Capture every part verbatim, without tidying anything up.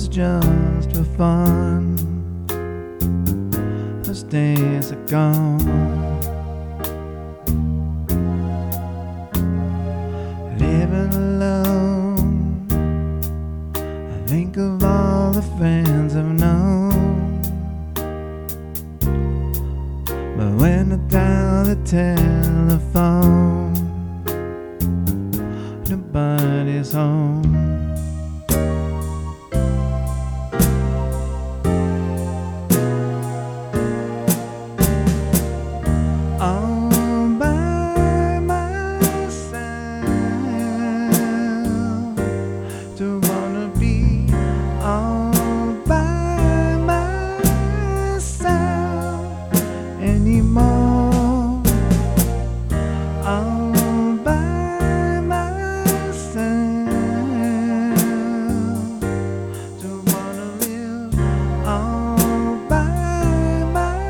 was just for fun. Those days are gone. Living alone, I think of all the friends I've known. But when I dial the telephone, nobody's home. All by myself, don't wanna be all by myself anymore. All by myself, don't wanna live all by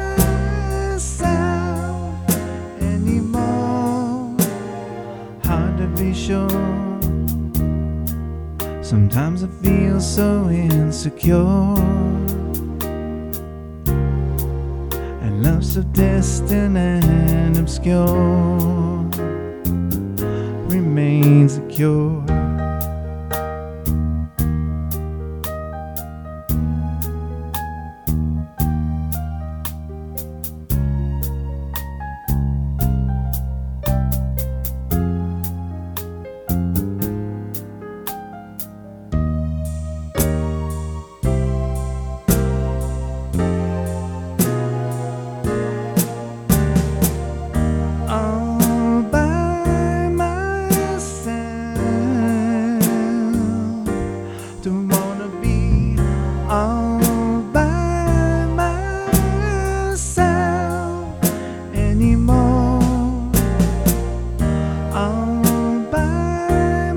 myself anymore. Hard to be sure. Sometimes I feel so insecure, and love so distant and obscure remains a cure. All by myself, don't wanna be all by myself anymore. All by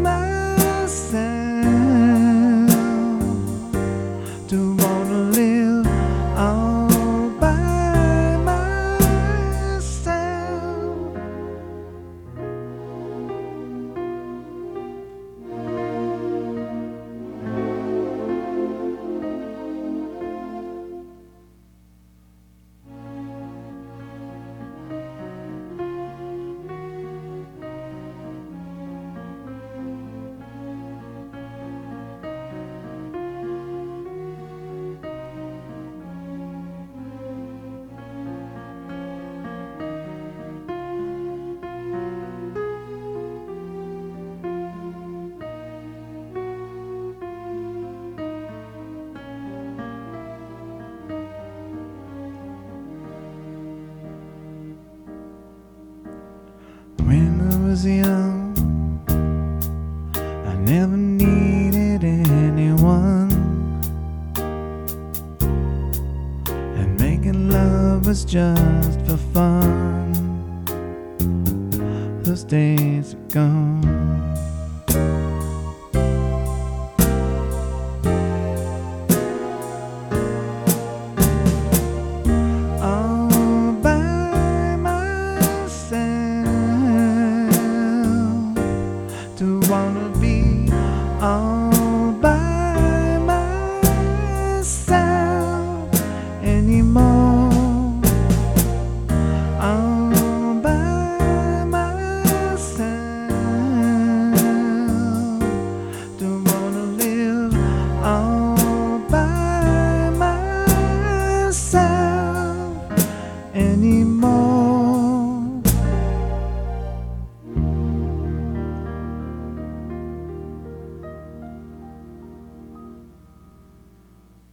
myself, don't wanna live all by myself. When I was young, I never needed anyone, and making love was just for fun. Those days are gone. All by myself, don't wanna be all